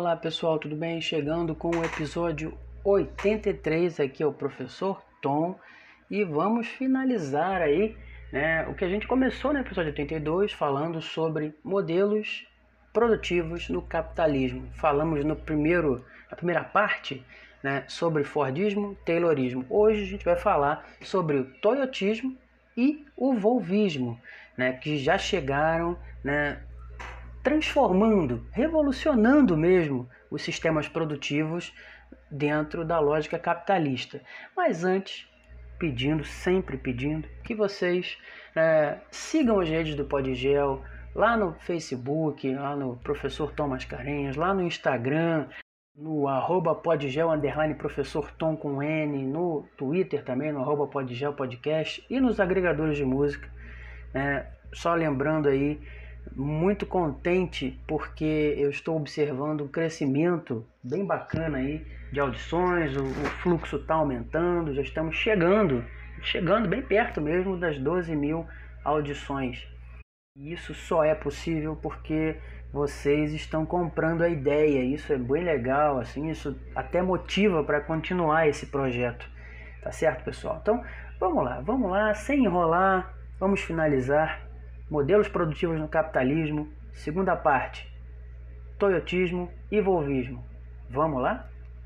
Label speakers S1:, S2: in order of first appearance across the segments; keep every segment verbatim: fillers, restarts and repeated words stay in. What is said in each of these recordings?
S1: Olá pessoal, tudo bem? Chegando com o episódio oitenta e três, aqui é o professor Tom e vamos finalizar aí, né, o que a gente começou no episódio oitenta e dois falando sobre modelos produtivos no capitalismo. Falamos no primeiro, na primeira parte, né, sobre Fordismo, Taylorismo. Hoje a gente vai falar sobre o Toyotismo e o Volvismo, né, que já chegaram, né, transformando, revolucionando mesmo os sistemas produtivos dentro da lógica capitalista. Mas antes, pedindo, sempre pedindo, que vocês é, sigam as redes do Podgel, lá no Facebook, lá no Professor Tom Mascarenhas, lá no Instagram, no arroba Podgel, underline Professor Tom com N, no Twitter também, no arroba Podgel Podcast e nos agregadores de música. É, só lembrando aí, muito contente porque eu estou observando um crescimento bem bacana aí de audições, o, o fluxo está aumentando, já estamos chegando, chegando bem perto mesmo das doze mil audições. E isso só é possível porque vocês estão comprando a ideia, isso é bem legal, assim, isso até motiva para continuar esse projeto, tá certo, pessoal? Então, vamos lá, vamos lá, sem enrolar, vamos finalizar. Modelos produtivos no capitalismo, segunda parte, Toyotismo e Volvismo. Vamos lá?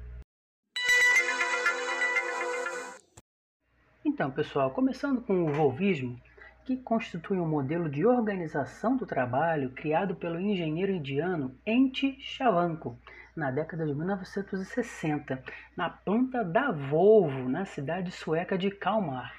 S1: Então, pessoal, começando com o Volvismo, que constitui um modelo de organização do trabalho criado pelo engenheiro indiano N. Shavankar, na década de mil novecentos e sessenta, na planta da Volvo, na cidade sueca de Kalmar.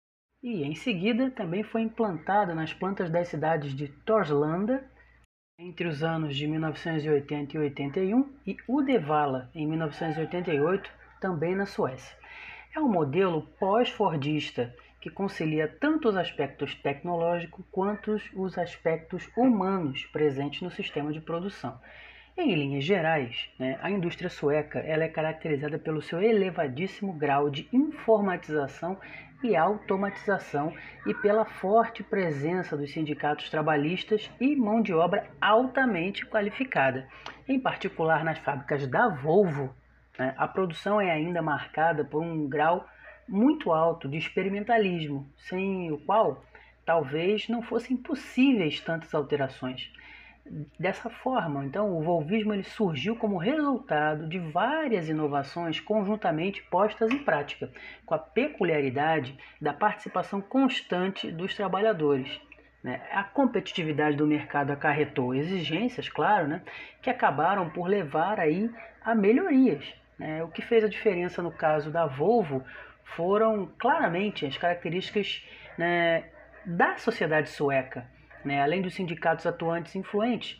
S1: E em seguida também foi implantado nas plantas das cidades de Torslanda entre os anos de mil novecentos e oitenta e oitenta e um e Uddevalla em mil novecentos e oitenta e oito, também na Suécia. É um modelo pós-fordista que concilia tanto os aspectos tecnológicos quanto os aspectos humanos presentes no sistema de produção. Em linhas gerais, né, a indústria sueca ela é caracterizada pelo seu elevadíssimo grau de informatização e automatização e pela forte presença dos sindicatos trabalhistas e mão de obra altamente qualificada. Em particular nas fábricas da Volvo, né, a produção é ainda marcada por um grau muito alto de experimentalismo, sem o qual talvez não fossem possíveis tantas alterações. Dessa forma, então, o Volvismo ele surgiu como resultado de várias inovações conjuntamente postas em prática, com a peculiaridade da participação constante dos trabalhadores. Né? A competitividade do mercado acarretou exigências, claro, né, que acabaram por levar aí a melhorias. Né? O que fez a diferença no caso da Volvo foram claramente as características, né, da sociedade sueca. Né, além dos sindicatos atuantes influentes,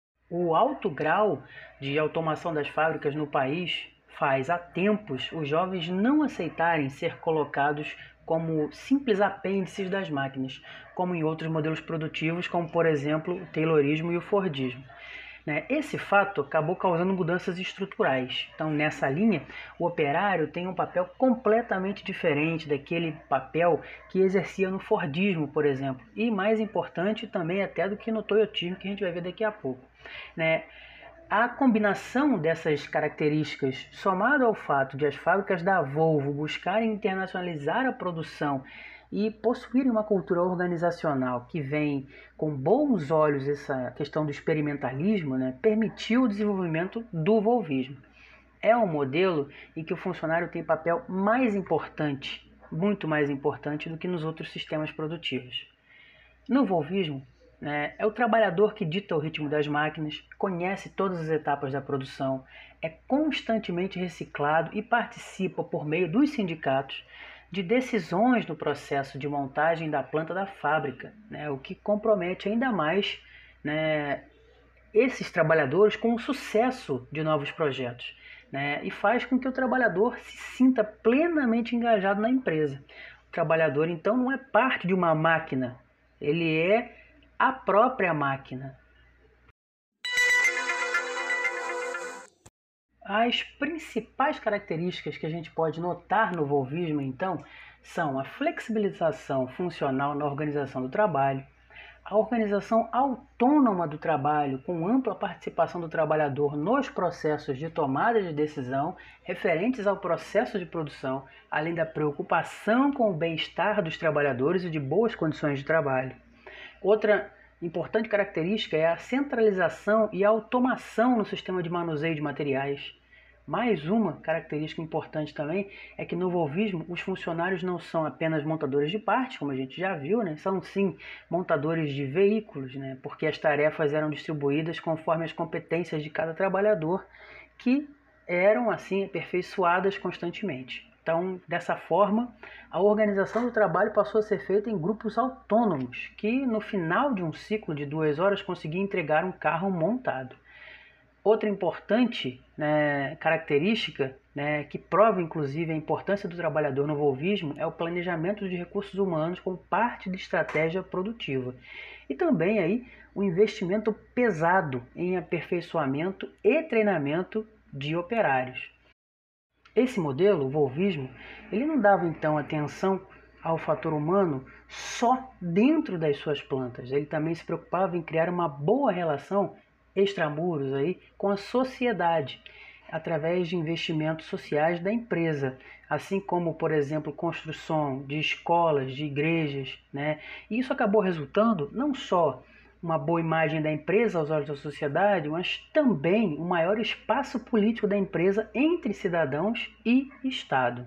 S1: o alto grau de automação das fábricas no país faz há tempos os jovens não aceitarem ser colocados como simples apêndices das máquinas, como em outros modelos produtivos, como por exemplo o Taylorismo e o Fordismo. Esse fato acabou causando mudanças estruturais. Então, nessa linha, o operário tem um papel completamente diferente daquele papel que exercia no Fordismo, por exemplo. E mais importante também até do que no Toyotismo, que a gente vai ver daqui a pouco. Né? A combinação dessas características, somado ao fato de as fábricas da Volvo buscarem internacionalizar a produção e possuírem uma cultura organizacional que vem com bons olhos essa questão do experimentalismo, né, permitiu o desenvolvimento do Volvismo. É um modelo em que o funcionário tem papel mais importante, muito mais importante do que nos outros sistemas produtivos. No Volvismo, né, é o trabalhador que dita o ritmo das máquinas, conhece todas as etapas da produção, é constantemente reciclado e participa por meio dos sindicatos de decisões no processo de montagem da planta da fábrica, né, o que compromete ainda mais, né, esses trabalhadores com o sucesso de novos projetos, né, e faz com que o trabalhador se sinta plenamente engajado na empresa. O trabalhador, então, não é parte de uma máquina, ele é a própria máquina. As principais características que a gente pode notar no Volvismo, então, são a flexibilização funcional na organização do trabalho, A organização autônoma do trabalho, com ampla participação do trabalhador nos processos de tomada de decisão referentes ao processo de produção, além da preocupação com o bem-estar dos trabalhadores e de boas condições de trabalho. Outra importante característica é a centralização e a automação no sistema de manuseio de materiais. Mais uma característica importante também é que no volvismo os funcionários não são apenas montadores de partes, como a gente já viu, né? São sim montadores de veículos, né? Porque as tarefas eram distribuídas conforme as competências de cada trabalhador, que eram assim aperfeiçoadas constantemente. Então, dessa forma, a organização do trabalho passou a ser feita em grupos autônomos, que no final de um ciclo de duas horas conseguiam entregar um carro montado. Outra importante, né, característica, né, que prova inclusive a importância do trabalhador no volvismo é o planejamento de recursos humanos como parte de estratégia produtiva. E também aí, o investimento pesado em aperfeiçoamento e treinamento de operários. Esse modelo, o volvismo, ele não dava então atenção ao fator humano só dentro das suas plantas. Ele também se preocupava em criar uma boa relação extramuros aí com a sociedade, através de investimentos sociais da empresa, assim como, por exemplo, construção de escolas, de igrejas, né? E isso acabou resultando não só uma boa imagem da empresa aos olhos da sociedade, mas também um maior espaço político da empresa entre cidadãos e Estado.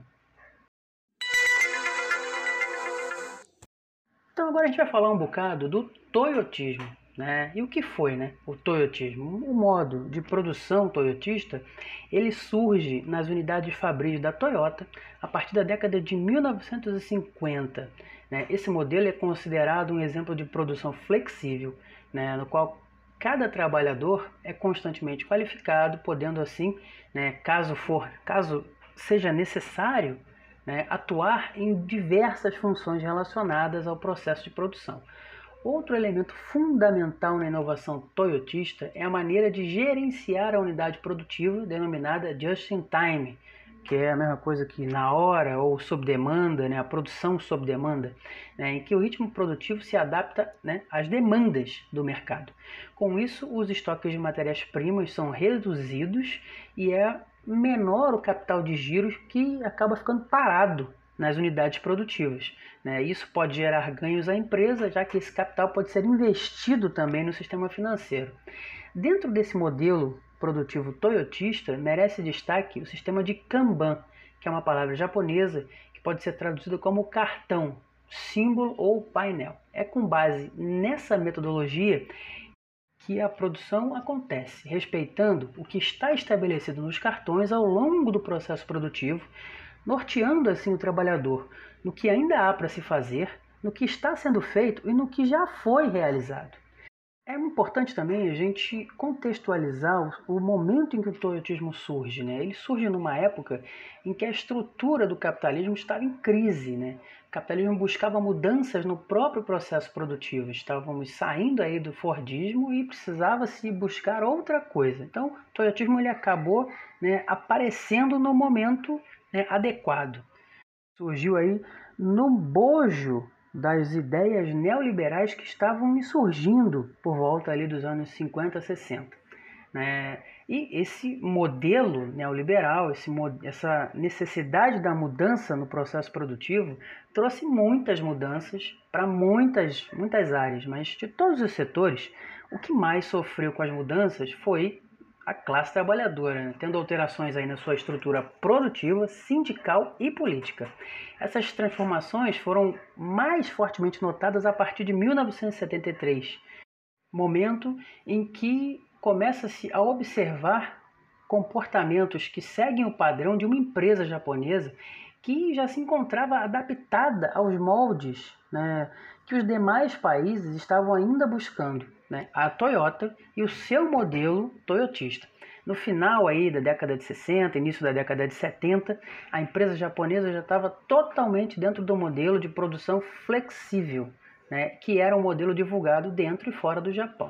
S1: Então agora a gente vai falar um bocado do toyotismo, né? E o que foi, né, o toyotismo? O modo de produção toyotista, ele surge nas unidades fabris da Toyota a partir da década de mil novecentos e cinquenta. Né? Esse modelo é considerado um exemplo de produção flexível, né, no qual cada trabalhador é constantemente qualificado, podendo assim, né, caso for, caso seja necessário, né, atuar em diversas funções relacionadas ao processo de produção. Outro elemento fundamental na inovação toyotista é a maneira de gerenciar a unidade produtiva denominada just-in-time, que é a mesma coisa que na hora ou sob demanda, né, a produção sob demanda, né, em que o ritmo produtivo se adapta, né, às demandas do mercado. Com isso, os estoques de matérias-primas são reduzidos e é menor o capital de giro que acaba ficando parado nas unidades produtivas. Né? Isso pode gerar ganhos à empresa, já que esse capital pode ser investido também no sistema financeiro. Dentro desse modelo produtivo toyotista, merece destaque o sistema de Kanban, que é uma palavra japonesa que pode ser traduzida como cartão, símbolo ou painel. É com base nessa metodologia que a produção acontece, respeitando o que está estabelecido nos cartões ao longo do processo produtivo, norteando assim o trabalhador no que ainda há para se fazer, no que está sendo feito e no que já foi realizado. É importante também a gente contextualizar o momento em que o toyotismo surge. Né? Ele surge numa época em que a estrutura do capitalismo estava em crise. Né? O capitalismo buscava mudanças no próprio processo produtivo. Estávamos saindo aí do fordismo e precisava-se buscar outra coisa. Então, o toyotismo ele acabou, né, aparecendo no momento, né, adequado. Surgiu aí no bojo das ideias neoliberais que estavam surgindo por volta ali dos anos cinquenta, sessenta. Né? E esse modelo neoliberal, esse, essa necessidade da mudança no processo produtivo, trouxe muitas mudanças para muitas, muitas áreas, mas de todos os setores, o que mais sofreu com as mudanças foi a classe trabalhadora, né? Tendo alterações aí na sua estrutura produtiva, sindical e política. Essas transformações foram mais fortemente notadas a partir de mil novecentos e setenta e três, momento em que começa-se a observar comportamentos que seguem o padrão de uma empresa japonesa que já se encontrava adaptada aos moldes, né, que os demais países estavam ainda buscando, né, a Toyota e o seu modelo toyotista. No final aí da década de sessenta, início da década de setenta, a empresa japonesa já estava totalmente dentro do modelo de produção flexível, né, que era um modelo divulgado dentro e fora do Japão.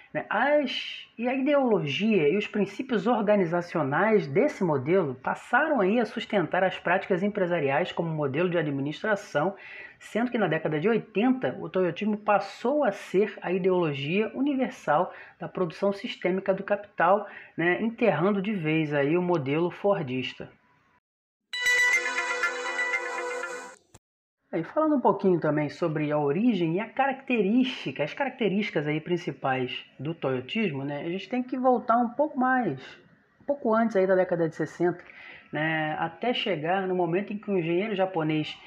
S1: né? As, e a ideologia e os princípios organizacionais desse modelo passaram aí a sustentar as práticas empresariais como modelo de administração, sendo que na década de oitenta o toyotismo passou a ser a ideologia universal da produção sistêmica do capital, né, enterrando de vez aí o modelo fordista. E falando um pouquinho também sobre a origem e a característica, as características aí principais do toyotismo, né, a gente tem que voltar um pouco mais, um pouco antes aí da década de sessenta, né, até chegar no momento em que o engenheiro japonês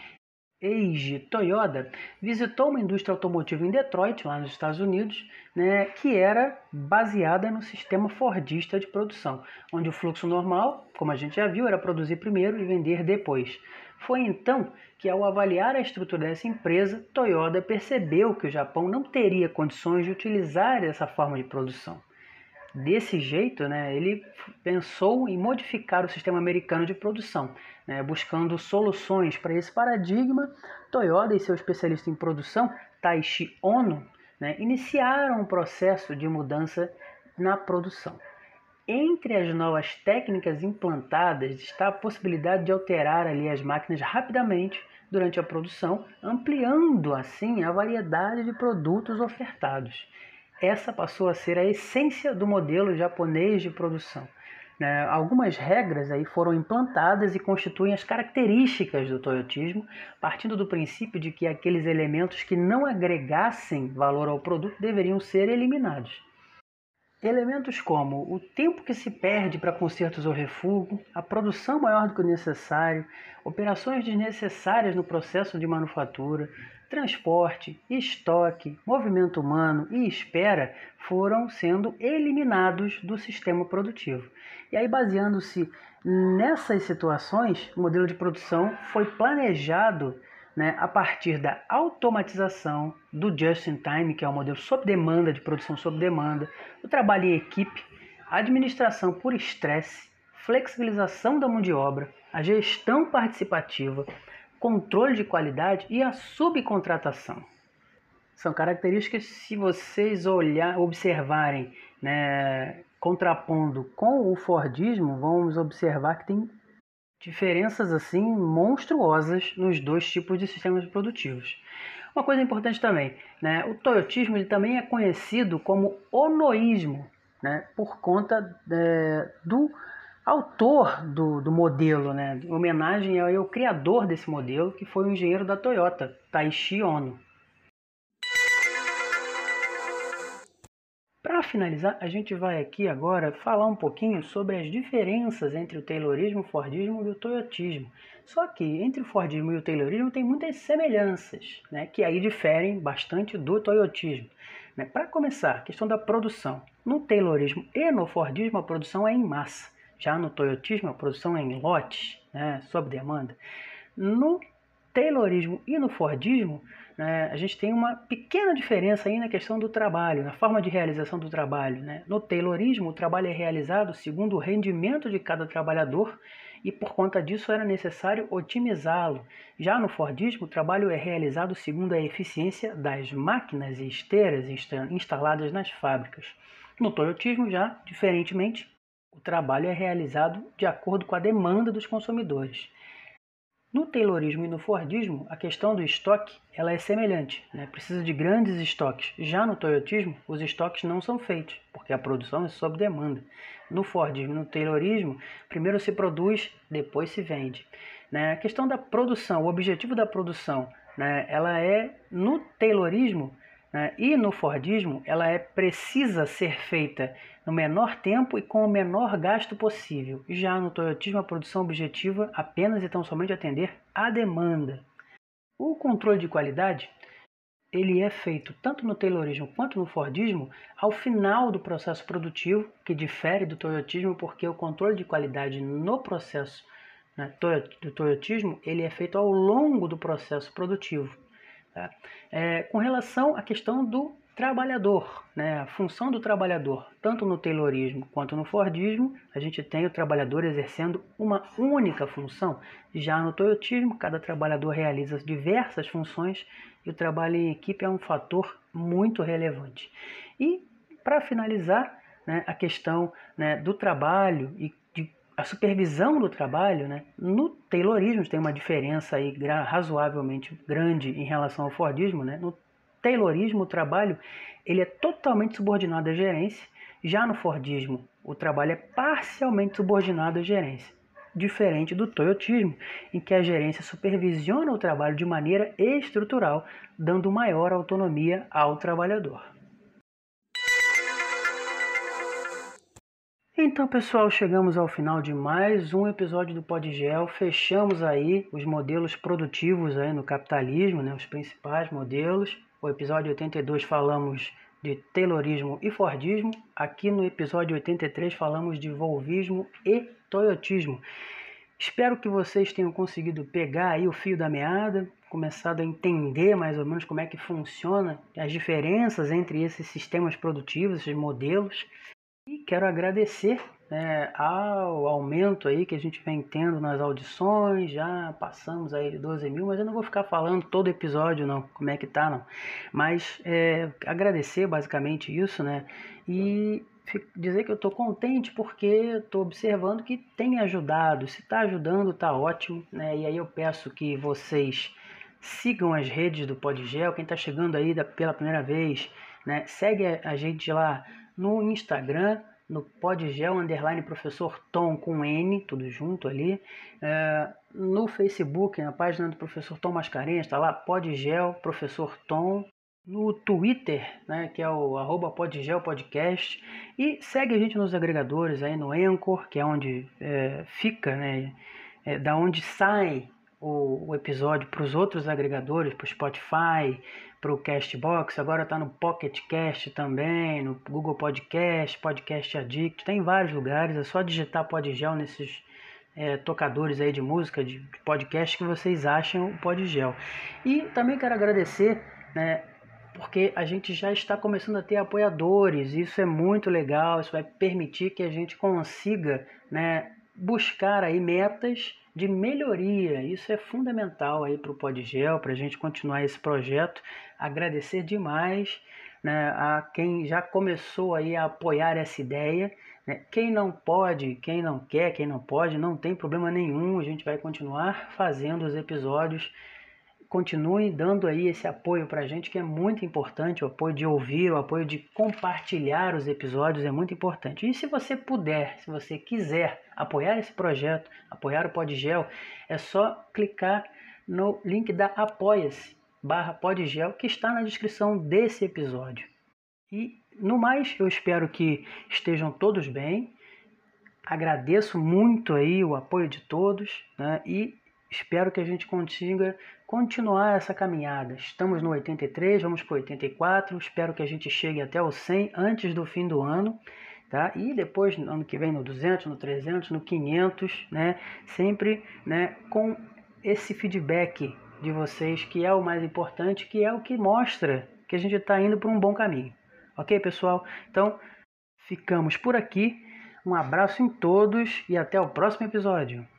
S1: Eiji Toyoda visitou uma indústria automotiva em Detroit, lá nos Estados Unidos, né, que era baseada no sistema fordista de produção, onde o fluxo normal, como a gente já viu, era produzir primeiro e vender depois. Foi então que, ao avaliar a estrutura dessa empresa, Toyoda percebeu que o Japão não teria condições de utilizar essa forma de produção. Desse jeito, né, ele pensou em modificar o sistema americano de produção, né, buscando soluções para esse paradigma. Toyoda e seu especialista em produção, Taishi Ono, né, iniciaram um processo de mudança na produção. Entre as novas técnicas implantadas está a possibilidade de alterar ali as máquinas rapidamente durante a produção, ampliando assim a variedade de produtos ofertados. Essa passou a ser a essência do modelo japonês de produção. Né? Algumas regras aí foram implantadas e constituem as características do toyotismo, partindo do princípio de que aqueles elementos que não agregassem valor ao produto deveriam ser eliminados. Elementos como o tempo que se perde para consertos ou refúgio, a produção maior do que o necessário, operações desnecessárias no processo de manufatura, transporte, estoque, movimento humano e espera foram sendo eliminados do sistema produtivo. E aí, baseando-se nessas situações, o modelo de produção foi planejado, né, a partir da automatização, do just-in-time, que é o modelo sob demanda, de produção sob demanda, o trabalho em equipe, a administração por estresse, flexibilização da mão de obra, a gestão participativa, controle de qualidade e a subcontratação. São características, se vocês olhar, observarem, né, contrapondo com o Fordismo, vamos observar que tem diferenças assim monstruosas nos dois tipos de sistemas produtivos. Uma coisa importante também, né, o toyotismo ele também é conhecido como onoísmo, né, por conta é, do autor do, do modelo, né, em homenagem ao, ao criador desse modelo, que foi o engenheiro da Toyota, Taishi Ono. Para finalizar, a gente vai aqui agora falar um pouquinho sobre as diferenças entre o Taylorismo, o Fordismo e o Toyotismo. Só que entre o Fordismo e o Taylorismo tem muitas semelhanças, né, que aí diferem bastante do Toyotismo. Né? Para começar, a questão da produção. No Taylorismo e no Fordismo a produção é em massa. Já no Toyotismo a produção é em lotes, né, sob demanda. No Taylorismo e no Fordismo, né, a gente tem uma pequena diferença aí na questão do trabalho, na forma de realização do trabalho. Né? No Taylorismo, o trabalho é realizado segundo o rendimento de cada trabalhador e, por conta disso, era necessário otimizá-lo. Já no Fordismo, o trabalho é realizado segundo a eficiência das máquinas e esteiras instaladas nas fábricas. No Toyotismo, já, diferentemente, o trabalho é realizado de acordo com a demanda dos consumidores. No Taylorismo e no Fordismo, a questão do estoque ela é semelhante, né? Precisa de grandes estoques. Já no Toyotismo, os estoques não são feitos, porque a produção é sob demanda. No Fordismo e no Taylorismo, primeiro se produz, depois se vende. Né? A questão da produção, o objetivo da produção, né? Ela é, no Taylorismo, né, e no Fordismo, ela é precisa ser feita no menor tempo e com o menor gasto possível. Já no Toyotismo, a produção objetiva apenas e tão somente atender à demanda. O controle de qualidade ele é feito tanto no Taylorismo quanto no Fordismo ao final do processo produtivo, que difere do Toyotismo, porque o controle de qualidade no processo, né, do Toyotismo ele é feito ao longo do processo produtivo. Tá? É, com relação à questão do trabalhador, né, a função do trabalhador, tanto no Taylorismo quanto no Fordismo, a gente tem o trabalhador exercendo uma única função. Já no Toyotismo, cada trabalhador realiza diversas funções e o trabalho em equipe é um fator muito relevante. E para finalizar, né, a questão, né, do trabalho e de, a supervisão do trabalho, né, no Taylorismo tem uma diferença aí razoavelmente grande em relação ao Fordismo, né? No Taylorismo, o trabalho ele é totalmente subordinado à gerência, já no Fordismo, o trabalho é parcialmente subordinado à gerência, diferente do Toyotismo, em que a gerência supervisiona o trabalho de maneira estrutural, dando maior autonomia ao trabalhador. Então, pessoal, chegamos ao final de mais um episódio do Podgel. Fechamos aí os modelos produtivos aí no capitalismo, né, os principais modelos. O episódio oitenta e dois falamos de Taylorismo e Fordismo. Aqui no episódio oitenta e três falamos de Volvismo e Toyotismo. Espero que vocês tenham conseguido pegar aí o fio da meada, começado a entender mais ou menos como é que funciona as diferenças entre esses sistemas produtivos, esses modelos. E quero agradecer, né, ao aumento aí que a gente vem tendo nas audições. Já passamos aí de doze mil, mas eu não vou ficar falando todo episódio não, como é que tá não. Mas é, agradecer basicamente isso, né? E dizer que eu estou contente porque estou observando que tem ajudado. Se está ajudando, está ótimo, né? E aí eu peço que vocês sigam as redes do Podgel. Quem está chegando aí pela primeira vez, né, segue a gente lá no Instagram, no Podgel underline Professor Tom com N, tudo junto ali. É, no Facebook, na página do Professor Tom Mascarenhas, está lá Podgel Professor Tom. No Twitter, né, que é o arroba Podgel Podcast. E segue a gente nos agregadores aí no Anchor, que é onde é, fica, né, é, da onde sai o, o episódio para os outros agregadores, para o Spotify, para o Castbox. Agora está no Pocket Cast também, no Google Podcast, Podcast Addict, tem em vários lugares. É só digitar Podgel nesses é, tocadores aí de música, de, de podcast, que vocês acham o Podgel. E também quero agradecer, né, porque a gente já está começando a ter apoiadores. Isso é muito legal, isso vai permitir que a gente consiga, né, buscar aí metas de melhoria. Isso é fundamental aí para o Podgel, para a gente continuar esse projeto. Agradecer demais, né, a quem já começou aí a apoiar essa ideia. Né? Quem não pode, quem não quer, quem não pode, não tem problema nenhum. A gente vai continuar fazendo os episódios. Continue dando aí esse apoio para a gente, que é muito importante. O apoio de ouvir, o apoio de compartilhar os episódios é muito importante. E se você puder, se você quiser apoiar esse projeto, apoiar o Podgel, é só clicar no link da Apoia-se barra Podgel, que está na descrição desse episódio. E no mais, eu espero que estejam todos bem. Agradeço muito aí o apoio de todos, né? E espero que a gente consiga continuar essa caminhada. Estamos no oitenta e três, vamos para o oitenta e quatro. Espero que a gente chegue até o cem antes do fim do ano, tá? E depois, no ano que vem, no duzentos, no trezentos, no quinhentos, né? Sempre, né, com esse feedback de vocês, que é o mais importante, que é o que mostra que a gente está indo por um bom caminho. Ok, pessoal? Então, ficamos por aqui. Um abraço em todos e até o próximo episódio.